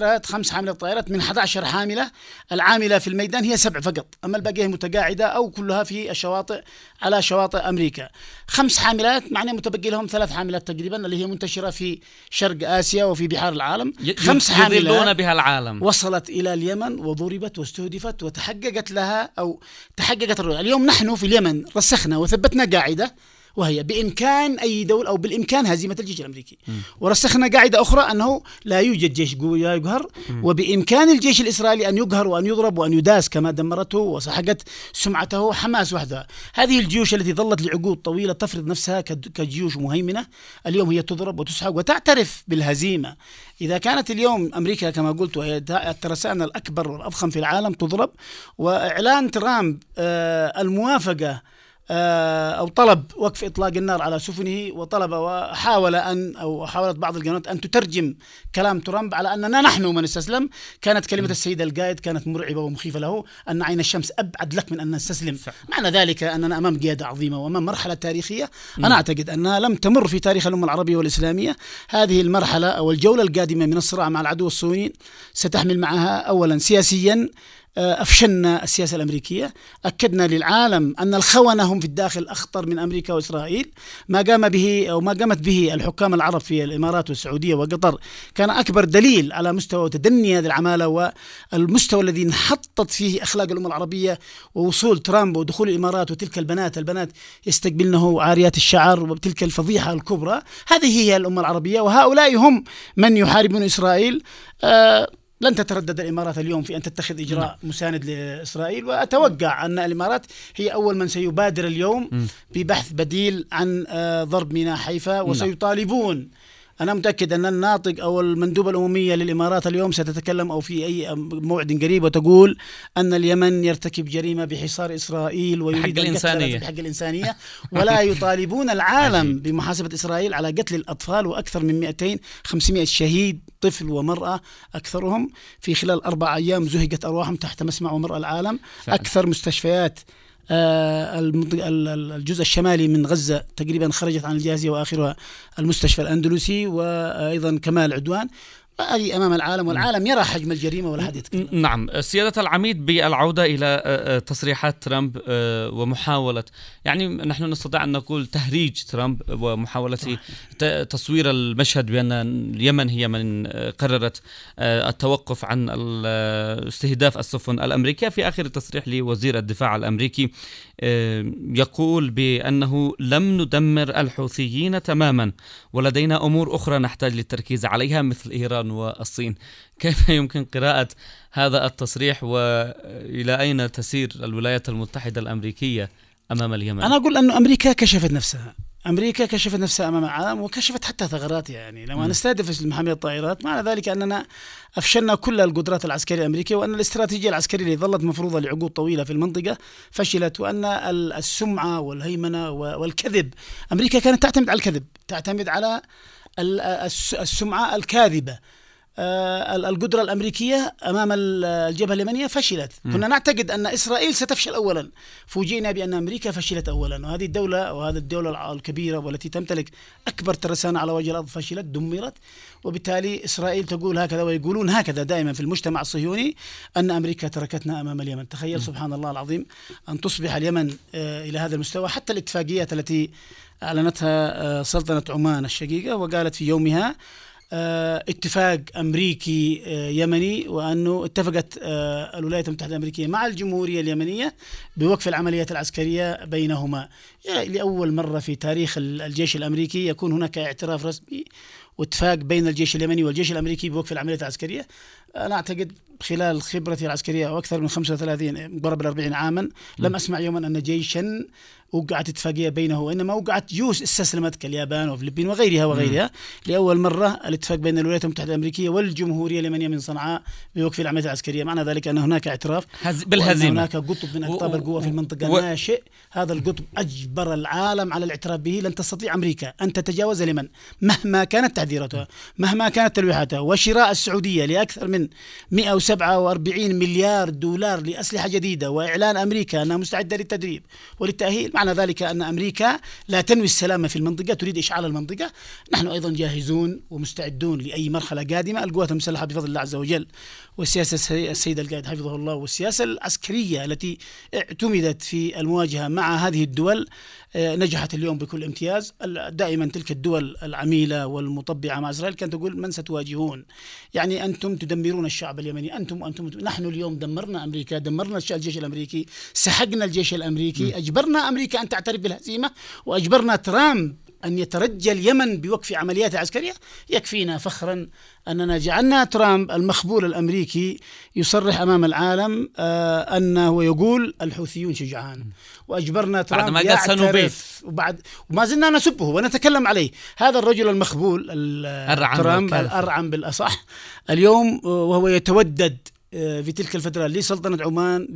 5 حاملات طائرات من 11 حاملة، العاملة في الميدان هي 7 فقط، أما الباقية متقاعدة أو كلها في الشواطئ على شواطئ أمريكا. 5 حاملات معناه متبقي لهم 3 حاملات تقريبا اللي هي منتشرة في شرق آسيا وفي بحار العالم. 5 حاملات
بها العالم
وصلت إلى اليمن وضربت واستهدفت وتحققت لها أو تحققت الرؤية. اليوم نحن في اليمن رسخنا وثبتنا قاعدة، وهي بإمكان أي دولة أو بالإمكان هزيمة الجيش الأمريكي. ورسخنا قاعدة أخرى أنه لا يوجد جيش قوي يقهر، وبإمكان الجيش الإسرائيلي أن يقهر وأن يضرب وأن يداس كما دمرته وسحقت سمعته حماس وحدها. هذه الجيوش التي ظلت لعقود طويلة تفرض نفسها كجيوش مهيمنة، اليوم هي تضرب وتسحق وتعترف بالهزيمة. إذا كانت اليوم أمريكا كما قلت وهي الترسانة الأكبر والأضخم في العالم تضرب، وإعلان ترامب الموافقة أو طلب وقف إطلاق النار على سفنه، وطلب حاولت بعض القنوات أن تترجم كلام ترامب على أننا نحن من استسلم. كانت كلمة السيد القائد كانت مرعبة ومخيفة له، أن عين الشمس أبعد لك من أن نستسلم. معنى ذلك أننا أمام قيادة عظيمة وأمام مرحلة تاريخية أنا أعتقد أنها لم تمر في تاريخ الأمة العربية والإسلامية. هذه المرحلة أو الجولة القادمة من الصراع مع العدو الصهيوني ستحمل معها أولا سياسيا أفشلنا السياسة الأمريكية، أكدنا للعالم أن الخونة هم في الداخل أخطر من أمريكا وإسرائيل. ما قام به أو ما قامت به الحكام العرب في الإمارات والسعودية وقطر كان أكبر دليل على مستوى تدني هذه العمالة والمستوى الذي انحطت فيه أخلاق الأمة العربية، ووصول ترامب ودخول الإمارات وتلك البنات يستقبلنه عاريات الشعر وتلك الفضيحة الكبرى. هذه هي الأمة العربية، وهؤلاء هم من يحاربون إسرائيل. لن تتردد الإمارات اليوم في أن تتخذ إجراء مساند لإسرائيل، وأتوقع أن الإمارات هي أول من سيبادر اليوم ببحث بديل عن ضرب ميناء حيفا، وسيطالبون. أنا متأكد أن الناطق أو المندوبة الأممية للإمارات اليوم ستتكلم أو في أي موعد قريب وتقول أن اليمن يرتكب جريمة بحصار إسرائيل ويريد القتل بحق الإنسانية، ولا يطالبون العالم بمحاسبة إسرائيل على قتل الأطفال، وأكثر من 200-500 شهيد طفل ومرأة أكثرهم في خلال 4 أيام زهقت أرواحهم تحت مسمع ومرأى العالم. أكثر مستشفيات الجزء الشمالي من غزة تقريبا خرجت عن الجاهزية، وآخرها المستشفى الأندلسي، وأيضا كمال عدوان. هذه أمام العالم، والعالم يرى حجم الجريمة ولا حد يتكلم.
نعم سيادة العميد، بالعودة إلى تصريحات ترامب ومحاولة، يعني نحن نستطيع أن نقول تهريج ترامب ومحاولة تصوير المشهد بأن اليمن هي من قررت التوقف عن استهداف السفن الأمريكية. في آخر تصريح لوزير الدفاع الأمريكي يقول بأنه لم ندمر الحوثيين تماما، ولدينا أمور أخرى نحتاج للتركيز عليها مثل إيران والصين. كيف يمكن قراءة هذا التصريح، وإلى أين تسير الولايات المتحدة الأمريكية أمام اليمن؟
أنا أقول أن أمريكا كشفت نفسها، أمريكا كشفت نفسها أمام العالم، وكشفت حتى ثغراتها. يعني لما نستهدف محامية الطائرات معنى ذلك أننا أفشلنا كل القدرات العسكرية الأمريكية، وأن الاستراتيجية العسكرية اللي ظلت مفروضة لعقود طويلة في المنطقة فشلت، وأن السمعة والهيمنة والكذب، أمريكا كانت تعتمد على الكذب، تعتمد على السمعة الكاذبة. القدرة الأمريكية أمام الجبهة اليمنية فشلت. كنا نعتقد أن إسرائيل ستفشل أولا، فوجئنا بأن أمريكا فشلت أولا، وهذه الدولة وهذه الدولة الكبيرة والتي تمتلك أكبر ترسانة على وجه الأرض فشلت، دمرت. وبالتالي إسرائيل تقول هكذا، ويقولون هكذا دائما في المجتمع الصهيوني، أن أمريكا تركتنا أمام اليمن. تخيل سبحان الله العظيم أن تصبح اليمن إلى هذا المستوى. حتى الاتفاقيات التي أعلنتها سلطنة عمان الشقيقة وقالت في يومها اتفاق أمريكي يمني، وأنه اتفقت الولايات المتحدة الأمريكية مع الجمهورية اليمنية بوقف العمليات العسكرية بينهما. يعني لأول مرة في تاريخ الجيش الأمريكي يكون هناك اعتراف رسمي واتفاق بين الجيش اليمني والجيش الأمريكي بوقف العمليات العسكرية. أنا أعتقد خلال خبرتي العسكرية وأكثر من 35 قرب 40 عاما لم أسمع يوما أن جيشا وقعت اتفاقية بينه، وإنما وقعت جيوش استسلمت كاليابان وفلبين وغيرها. لأول مرة الاتفاق بين الولايات المتحدة الأمريكية والجمهورية اليمنية من صنعاء بوقف العمليات العسكرية. معنى ذلك أن هناك اعتراف
بالهزيمة،
هناك قطب من أقطاب القوة في المنطقة ناشئ. هذا القطب أجبر العالم على الاعتراف به. لن تستطيع أمريكا أن تتجاوز اليمن مهما كانت تحذيراتها، مهما كانت تلويحاتها. وشراء السعودية لأكثر من 147 مليار دولار لأسلحة جديدة، وإعلان أمريكا أنها مستعدة للتدريب وللتأهيل، معنى ذلك أن أمريكا لا تنوي السلام في المنطقة، تريد إشعال المنطقة. نحن أيضا جاهزون ومستعدون لأي مرحلة قادمة. القوات المسلحة بفضل الله عز وجل، والسياسة السيد القائد حفظه الله، والسياسة العسكرية التي اعتمدت في المواجهة مع هذه الدول نجحت اليوم بكل امتياز. دائما تلك الدول العميلة والمطبعة مع إسرائيل كانت تقول من ستواجهون؟ يعني أنتم تدمرون الشعب اليمني، أنتم. نحن اليوم دمرنا أمريكا، دمرنا الجيش الأمريكي، سحقنا الجيش الأمريكي، أجبرنا أمريكا أن تعترف بالهزيمة، وأجبرنا ترامب أن يترجى اليمن بوقف عمليات عسكرية. يكفينا فخرا أننا جعلنا ترامب المخبول الأمريكي يصرح أمام العالم أنه يقول الحوثيون شجعان، وأجبرنا ترامب يعترف، وما زلنا نسبه ونتكلم عليه. هذا الرجل المخبول ترامب الأرعن بالأصح اليوم، وهو يتودد في تلك الفترة لسلطنة عمان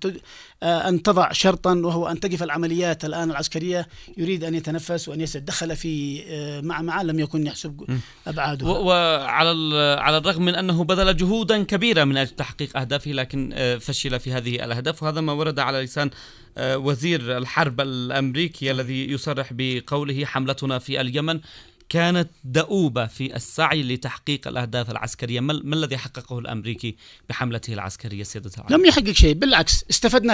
أن تضع شرطا، وهو أن تقف العمليات الآن العسكرية. يريد أن يتنفس وأن دخل في معمعة لم يكن يحسب أبعاده.
وعلى الرغم من أنه بذل جهودا كبيرة من أجل تحقيق أهدافه، لكن فشل في هذه الأهداف. وهذا ما ورد على لسان وزير الحرب الأمريكي الذي يصرح بقوله حملتنا في اليمن كانت دؤوبة في السعي لتحقيق الأهداف العسكرية. ما الذي حققه الأمريكي بحملته العسكرية سيادة العميد؟
لم يحقق شيء، بالعكس استفدنا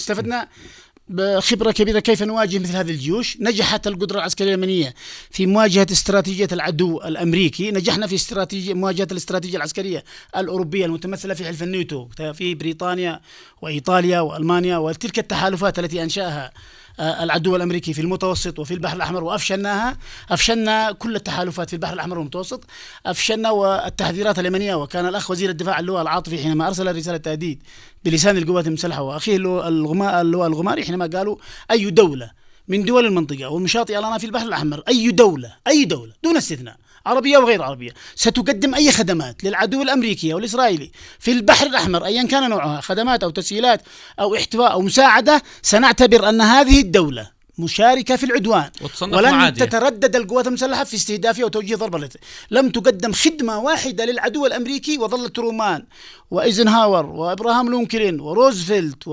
خبرة كبيرة كيف نواجه مثل هذه الجيوش. نجحت القدرة العسكرية اليمنية في مواجهة استراتيجية العدو الأمريكي، نجحنا في مواجهة الاستراتيجية العسكرية الأوروبية المتمثلة في حلف الناتو في بريطانيا وإيطاليا وألمانيا وتلك التحالفات التي أنشأها العدو الأمريكي في المتوسط وفي البحر الأحمر، أفشلنا كل التحالفات في البحر الأحمر والمتوسط، أفشلنا والتحذيرات اليمنية. وكان الأخ وزير الدفاع اللواء العاطفي حينما أرسل رسالة تهديد بلسان القوات المسلحة، وأخيه اللواء الغماري حينما قالوا أي دولة من دول المنطقة والمشاطئة لنا في البحر الأحمر، أي دولة دون استثناء عربية وغير عربية ستقدم أي خدمات للعدو الأمريكي أو الإسرائيلي في البحر الأحمر أيا كان نوعها، خدمات أو تسهيلات أو احتواء أو مساعدة، سنعتبر أن هذه الدولة مشاركة في العدوان ولن تتردد القوات المسلحة في استهدافها وتوجيه ضربة. لم تقدم خدمة واحدة للعدو الأمريكي، وظل ترومان وإيزنهاور وإبراهام لونكلين وروزفلت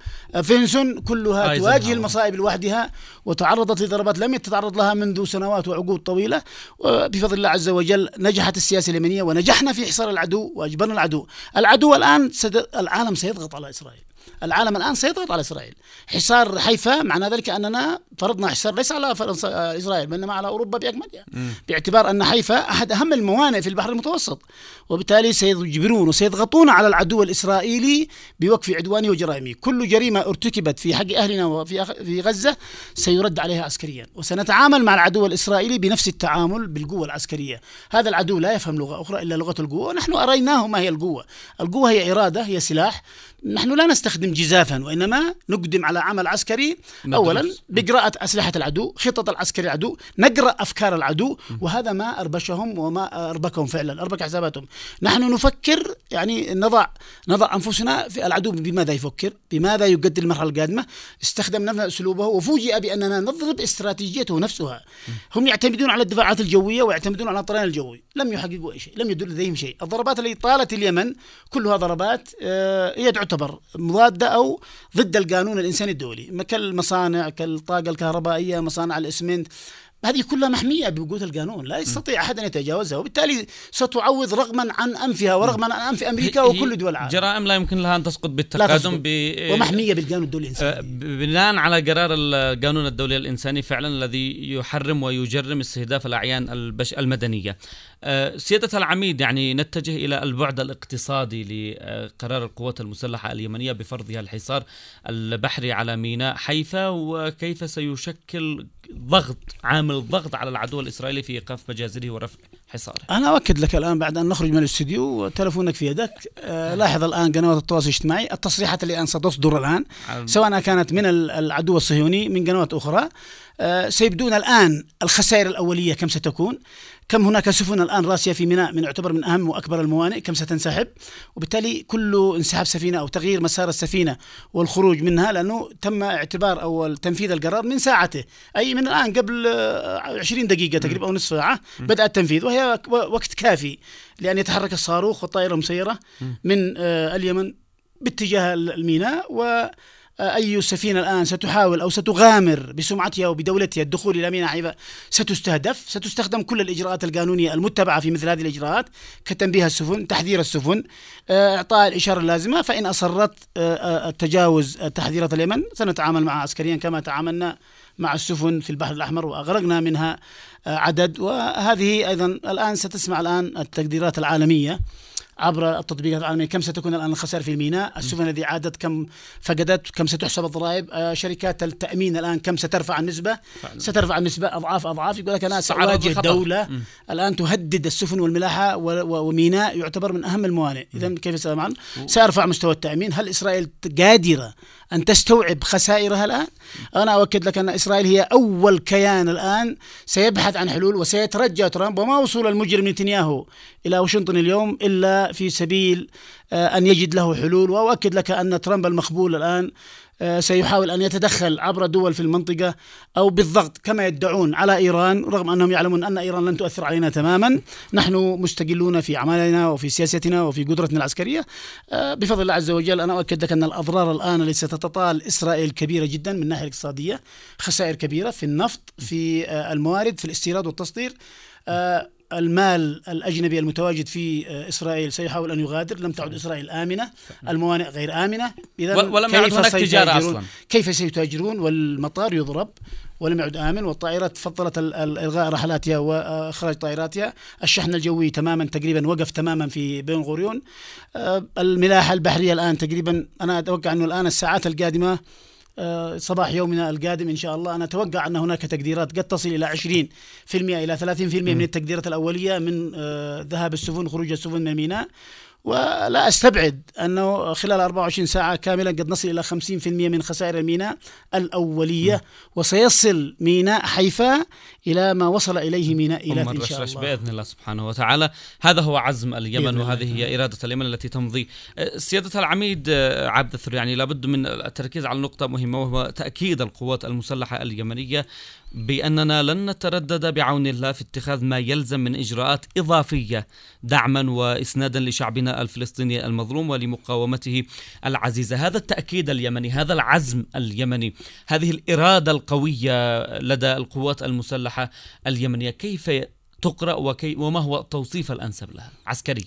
وفينسون كلها تواجه المصائب لوحدها، وتعرضت لضربات لم يتعرض لها منذ سنوات وعقود طويلة. وبفضل الله عز وجل نجحت السياسة اليمنية ونجحنا في حصار العدو وأجبرنا العدو الآن العالم سيضغط على إسرائيل. العالم الآن سيضغط على إسرائيل. حصار حيفا معنى ذلك أننا فرضنا حصار ليس على إسرائيل بينما على أوروبا بأكملها، باعتبار أن حيفا أحد أهم الموانئ في البحر المتوسط، وبالتالي سيجبرون وسيضغطون على العدو الإسرائيلي بوقف عدوانه وجرائمه. كل جريمة ارتكبت في حق أهلنا وفي غزة سيرد عليها عسكريا، وسنتعامل مع العدو الإسرائيلي بنفس التعامل بالقوة العسكرية. هذا العدو لا يفهم لغة أخرى إلا لغة القوة، ونحن أريناه ما هي القوة. القوة هي إرادة، هي سلاح. نحن لا نستخدم جزافا، وإنما نقدم على عمل عسكري أولا بقراءة أسلحة العدو، خطط العسكري العدو، نقرأ أفكار العدو، وهذا ما أربشهم وما أربكهم فعلا، أربك حساباتهم. نحن نفكر يعني نضع أنفسنا في العدو بماذا يفكر، بماذا يقدم المرحلة القادمة. استخدم نفس أسلوبه وفوجئ بأننا نضرب استراتيجيته نفسها. هم يعتمدون على الدفاعات الجوية ويعتمدون على الطيران الجوي، لم يحققوا أي شيء، لم يدل لديهم شيء. الضربات التي طالت اليمن كلها ضربات هي تعتبر مضادة أو ضد القانون الإنساني الدولي، كالمصانع كالطاقة الكهربائية، مصانع الإسمنت، هذه كلها محمية بوجود القانون، لا يستطيع أحد أن يتجاوزها، وبالتالي ستعوض رغما عن أنفها ورغما عن أنف أمريكا وكل دول العالم.
جرائم لا يمكن لها أن تسقط بالتقادم
ومحمية بالقانون الدولي الإنساني
بناء على قرار القانون الدولي الإنساني فعلا الذي يحرم ويجرم استهداف الأعيان المدنية. سيادة العميد، يعني نتجه إلى البعد الاقتصادي لقرار القوات المسلحة اليمنية بفرضها الحصار البحري على ميناء حيفا، وكيف سيشكل عامل الضغط على العدو الإسرائيلي في إيقاف مجازره ورفع حصاره.
أنا أؤكد لك الآن بعد أن نخرج من الاستوديو وتلفونك في يدك، لاحظ الآن قنوات التواصل الاجتماعي التصريحات اللي الآن ستصدر الآن سواء كانت من العدو الصهيوني من قنوات أخرى، سيبدون الآن الخسائر الأولية كم ستكون، كم هناك سفن الآن راسية في ميناء من يعتبر من أهم وأكبر الموانئ كم ستنسحب، وبالتالي كل انسحاب سفينة أو تغيير مسار السفينة والخروج منها، لأنه تم اعتبار أو تنفيذ القرار من ساعته، أي من الآن قبل 20 دقيقة تقريبا أو نصف ساعة بدأ التنفيذ، وهي وقت كافي لأن يتحرك الصاروخ والطائرة المسيرة من اليمن باتجاه الميناء. أي سفينة الآن ستحاول أو ستغامر بسمعتها وبدولتها الدخول إلى ميناء حيفا ستستهدف، ستستخدم كل الإجراءات القانونية المتبعة في مثل هذه الإجراءات كتنبيه السفن، تحذير السفن، إعطاء الإشارة اللازمة، فإن أصرت التجاوز تحذيرات اليمن سنتعامل معها عسكريا كما تعاملنا مع السفن في البحر الأحمر وأغرقنا منها عدد. وهذه أيضا الآن ستسمع الآن التقديرات العالمية عبر التطبيقات العالمية كم ستكون الآن الخسائر في الميناء، السفن التي عادت كم فقدت، كم ستحسب الضرائب، شركات التأمين الآن كم سترفع النسبة، سترفع النسبة أضعاف. يقول لك أنا سأواجه دولة الآن تهدد السفن والملاحة وميناء يعتبر من أهم الموانئ، إذن كيف سأفعل؟ سأرفع مستوى التأمين. هل إسرائيل قادرة أن تستوعب خسائرها الآن؟ أنا أؤكد لك أن إسرائيل هي أول كيان الآن سيبحث عن حلول، وسيترجى ترامب وما وصول المجرم نتنياهو إلى واشنطن اليوم إلا في سبيل أن يجد له حلول. وأؤكد لك أن ترامب المخبول الآن سيحاول أن يتدخل عبر دول في المنطقة أو بالضغط كما يدعون على إيران، رغم أنهم يعلمون أن إيران لن تؤثر علينا تماما. نحن مستقلون في أعمالنا وفي سياستنا وفي قدرتنا العسكرية بفضل الله عز وجل. أنا أؤكد لك أن الأضرار الآن التي ستطال إسرائيل كبيرة جدا من الناحية الاقتصادية، خسائر كبيرة في النفط، في الموارد، في الاستيراد والتصدير. المال الأجنبي المتواجد في إسرائيل سيحاول أن يغادر، لم تعد إسرائيل آمنة، الموانئ غير آمنة،
ولم يعد هناك تجارة أصلا.
كيف سيتاجرون والمطار يضرب ولم يعد آمن، والطائرات فضلت إلغاء رحلاتها وإخراج طائراتها، الشحن الجوي تماما تقريبا وقف تماما في بن غوريون، الملاحة البحرية الآن تقريبا أنا أتوقع أنه الآن الساعات القادمة صباح يومنا القادم إن شاء الله، أنا أتوقع أن هناك تقديرات قد تصل إلى 20% إلى 30% من التقديرات الأولية من ذهاب السفن، خروج السفن من الميناء، ولا أستبعد أنه خلال 24 ساعة كاملة قد نصل إلى 50% من خسائر الميناء الأولية، وسيصل ميناء حيفا إلى ما وصل إليه ميناء إيلات إن شاء الله
بإذن الله سبحانه وتعالى. هذا هو عزم اليمن وهذه هي إرادة اليمن التي تمضي. سيادة العميد عبد الثر، يعني لابد من التركيز على نقطة مهمة، وهو تأكيد القوات المسلحة اليمنية بأننا لن نتردد بعون الله في اتخاذ ما يلزم من إجراءات إضافية دعما وإسنادا لشعبنا الفلسطيني المظلوم ولمقاومته العزيزة. هذا التأكيد اليمني، هذا العزم اليمني، هذه الإرادة القوية لدى القوات المسلحة اليمنية، كيف تقرأ وما هو التوصيف الأنسب لها عسكريا؟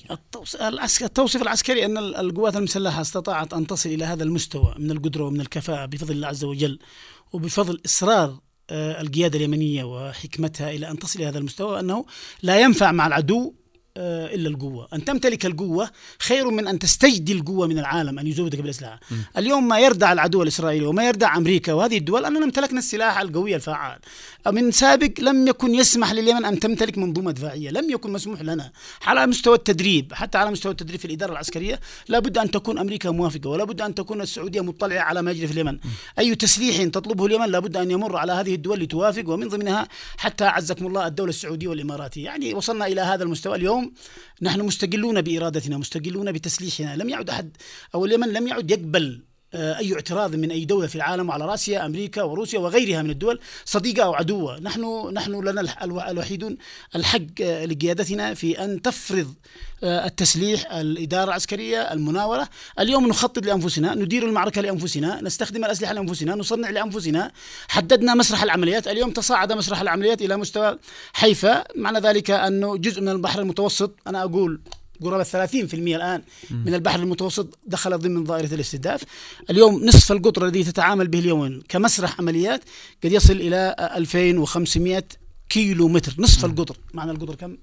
التوصيف العسكري أن القوات المسلحة استطاعت أن تصل إلى هذا المستوى من القدرة ومن الكفاءة بفضل الله عز وجل، وبفضل إصرار القيادة اليمنية وحكمتها إلى أن تصل إلى هذا المستوى، أنه لا ينفع مع العدو إلا القوة. أن تمتلك القوة خير من أن تستجدي القوة من العالم أن يزودك بالأسلحة. اليوم ما يردع العدو الإسرائيلي وما يردع أمريكا وهذه الدول أننا امتلكنا السلاح القوي الفعال. من سابق لم يكن يسمح لليمن أن تمتلك منظومة دفاعية، لم يكن مسموح لنا على مستوى التدريب، حتى على مستوى التدريب في الإدارة العسكرية لابد أن تكون أمريكا موافقة، ولا بد أن تكون السعودية مطلعة على ما يجري في اليمن. أي تسليح تطلبه اليمن لابد أن يمر على هذه الدول لتوافق، ومن ضمنها حتى عزكم الله الدولة السعودية والإماراتية. يعني وصلنا إلى هذا المستوى. اليوم نحن مستقلون بإرادتنا، مستقلون بتسليحنا. لم يعد أحد أو اليمن لم يعد يقبل أي اعتراض من أي دولة في العالم، وعلى رأسها أمريكا وروسيا وغيرها من الدول، صديقة أو عدوة. نحن لنا الوحيدون الحق لقيادتنا في أن تفرض التسليح، الإدارة العسكرية، المناورة. اليوم نخطط لأنفسنا، ندير المعركة لأنفسنا، نستخدم الأسلحة لأنفسنا، نصنع لأنفسنا. حددنا مسرح العمليات، اليوم تصاعد مسرح العمليات إلى مستوى حيفا، معنى ذلك أنه جزء من البحر المتوسط، أنا أقول قرابة 30% الآن من البحر المتوسط دخل ضمن ظاهرة الاستهداف. اليوم نصف القطر الذي تتعامل به اليوم كمسرح عمليات قد يصل إلى 2500 كيلو متر، نصف القطر. معنى القطر كم؟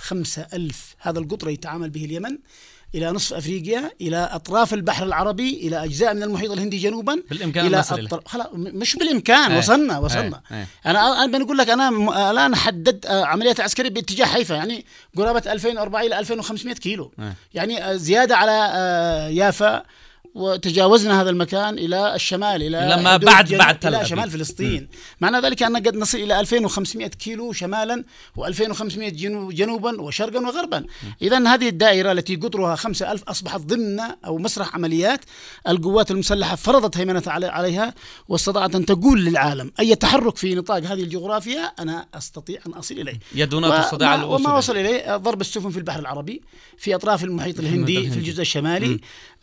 5000. هذا القطر يتعامل به اليمن إلى نصف أفريقيا، إلى أطراف البحر العربي، إلى أجزاء من المحيط الهندي جنوبا،
بالإمكان
إلى مش بالإمكان. وصلنا. أنا بنقول لك أنا الآن حددت عمليات عسكرية باتجاه حيفا، يعني قرابة 2004 إلى 2500 كيلو، يعني زيادة على يافا، وتجاوزنا هذا المكان إلى الشمال،
لما بعد
إلى شمال فلسطين. معنى ذلك أن قد نصل إلى 2500 كيلو شمالا و2500 جنوبا وشرقا وغربا. إذن هذه الدائرة التي قطرها 5000 أصبحت ضمن أو مسرح عمليات القوات المسلحة، فرضت هيمنتها عليها، واستطاعت أن تقول للعالم أي تحرك في نطاق هذه الجغرافيا أنا أستطيع أن أصل إليه.
يدنا تستطيع الوصول،
وما وصل إليه ضرب السفن في البحر العربي، في أطراف المحيط الهندي، في الجزء الشمالي.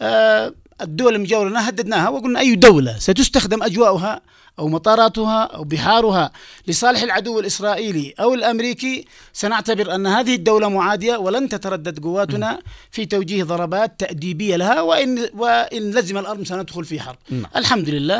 الدول المجاورة لنا هددناها وقلنا أي دولة ستستخدم أجواؤها أو مطاراتها أو بحارها لصالح العدو الإسرائيلي أو الأمريكي سنعتبر أن هذه الدولة معادية، ولن تتردد قواتنا في توجيه ضربات تأديبية لها، وإن لزم الأمر سندخل في حرب. الحمد لله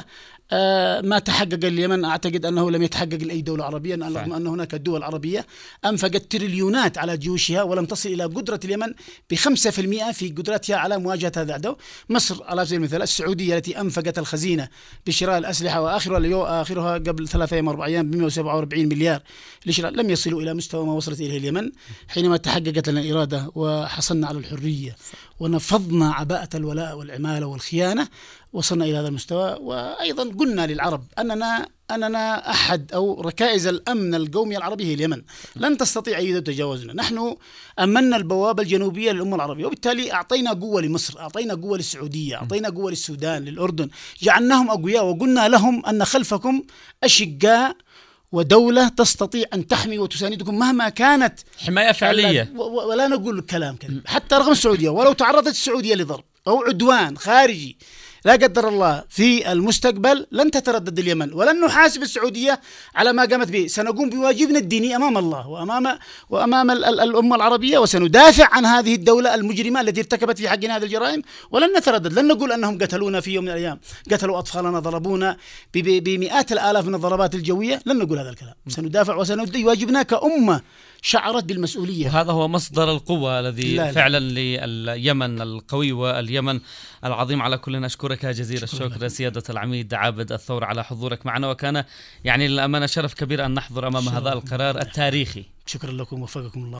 ما تحقق اليمن، أعتقد أنه لم يتحقق لأي دولة عربية، رغم أن هناك دول عربية أنفقت تريليونات على جيوشها ولم تصل إلى قدرة اليمن ب5% في قدرتها على مواجهة هذا العدو. مصر على سبيل المثال، السعودية التي أنفقت الخزينة بشراء الأسلحة وآخرها قبل 3 أيام 4 أيام ب147 مليار لشراء، لم يصلوا إلى مستوى ما وصلت إليه اليمن حينما تحققت لنا الإرادة وحصلنا على الحرية ونفضنا عباءة الولاء والعمالة والخيانة. وصلنا إلى هذا المستوى. وأيضا قلنا للعرب أننا أننا أحد أو ركائز الأمن القومي العربي هي اليمن، لن تستطيع أي دولة تجاوزنا. نحن أمنا البوابة الجنوبية للأمة العربية، وبالتالي أعطينا قوة لمصر، أعطينا قوة للسعودية، أعطينا قوة للسودان، للأردن، جعلناهم أقوياء وقلنا لهم أن خلفكم أشقاء ودولة تستطيع أن تحمي وتساندكم مهما كانت
حماية فعلية،
ولا نقول كلام كذب حتى رغم السعودية. ولو تعرضت السعودية لضرب أو عدوان خارجي لا قدر الله في المستقبل لن تتردد اليمن، ولن نحاسب السعودية على ما قامت به. سنقوم بواجبنا الديني أمام الله وأمام الأمة العربية، وسندافع عن هذه الدولة المجرمة التي ارتكبت في حقنا هذه الجرائم، ولن نتردد. لن نقول أنهم قتلونا في يوم من الأيام، قتلوا أطفالنا، ضربونا بمئات الآلاف من الضربات الجوية، لن نقول هذا الكلام. سندافع وسندي واجبنا كأمة شعرت بالمسؤولية.
وهذا هو مصدر القوة الذي فعلا لليمن القوي واليمن العظيم. على كل أشكرك جزيل الشكر سيادة العميد عابد الثور على حضورك معنا، وكان يعني للأمانة شرف كبير أن نحضر أمام هذا القرار التاريخي.
شكرا لكم ووفقكم الله.